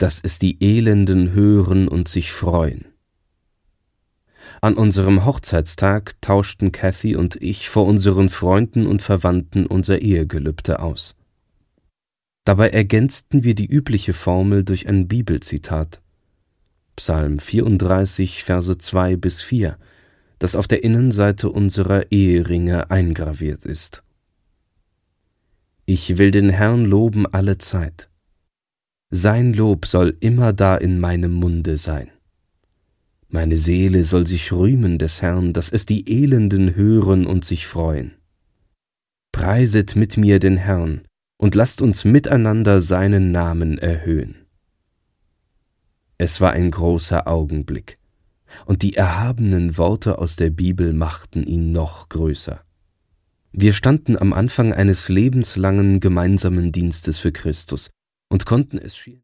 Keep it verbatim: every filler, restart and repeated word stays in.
dass es die Elenden hören und sich freuen. An unserem Hochzeitstag tauschten Kathy und ich vor unseren Freunden und Verwandten unser Ehegelübde aus. Dabei ergänzten wir die übliche Formel durch ein Bibelzitat, Psalm vierunddreißig, Verse zwei bis vier, das auf der Innenseite unserer Eheringe eingraviert ist. Ich will den Herrn loben alle Zeit. Sein Lob soll immerdar in meinem Munde sein. Meine Seele soll sich rühmen des Herrn, dass es die Elenden hören und sich freuen. Preiset mit mir den Herrn und lasst uns miteinander seinen Namen erhöhen. Es war ein großer Augenblick, und die erhabenen Worte aus der Bibel machten ihn noch größer. Wir standen am Anfang eines lebenslangen gemeinsamen Dienstes für Christus und konnten es